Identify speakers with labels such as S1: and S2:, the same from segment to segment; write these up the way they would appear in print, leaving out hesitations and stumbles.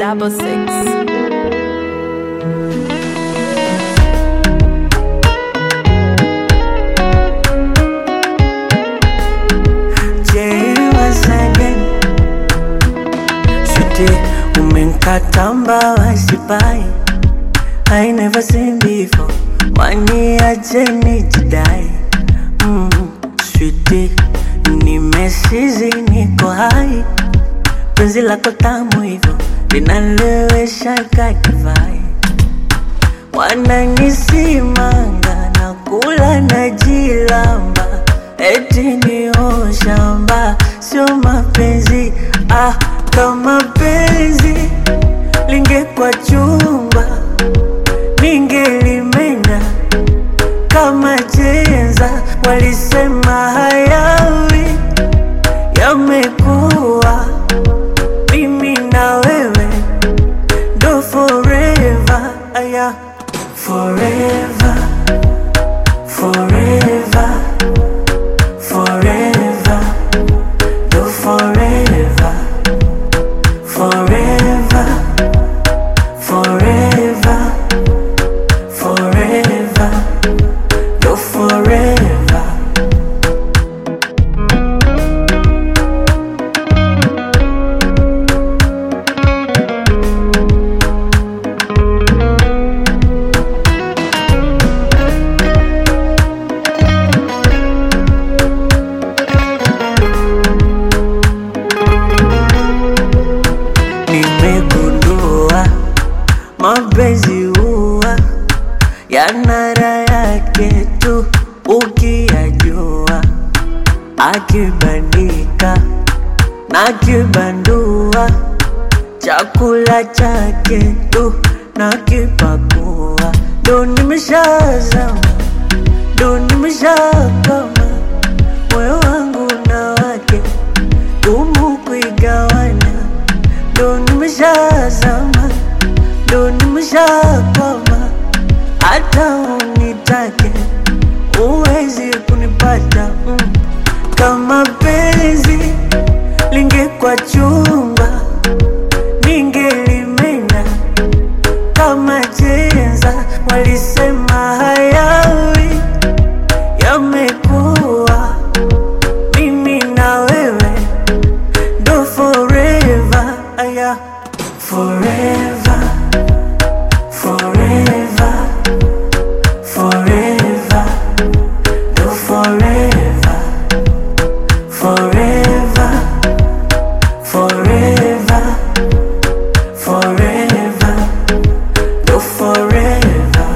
S1: 766.
S2: Umenkatamba wasipai, I never seen before. Waniache nijidai. Sweetie, nimesizi niko hai. Penzi lako tamu hivyo linalewesha kadivai. Wananisimanga na kula na jilamba, eti ni shamba sio mapenzi. Kama penzi lingekuwa chumba ningelimenya kama chenza. Walisema hayawi yamekuwa, mimi na wewe ndo forever. Aya, forever, forever, forever, ndo forever. Forever, forever, forever, no forever. Nimegundua mapenzi huwa yana raha yake tu ukiyajua, akibandika na kibandua, chakula chake tu na kipakua. Ndo nimeshazama, ndo nimeshakama, moyo wangu na wake gumu kuigawanya. Ndo nimeshazama, ndo nimeshakwama, hata unitake uwezi kunipata. Kama penzi lingekuwa chumba ningelimenya kama chenza. Walisema hayawi yamekuwa, mimi na wewe ndo forever. Aya, forever, forever, forever, no forever. Forever, forever, forever, no forever.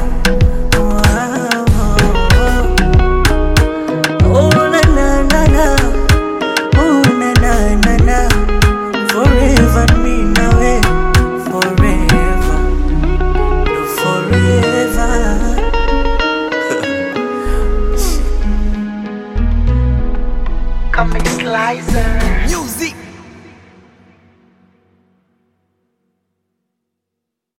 S2: Oh na na na na, oh na na na na. Forever me na we, forever, no forever.
S3: Comic Slicer.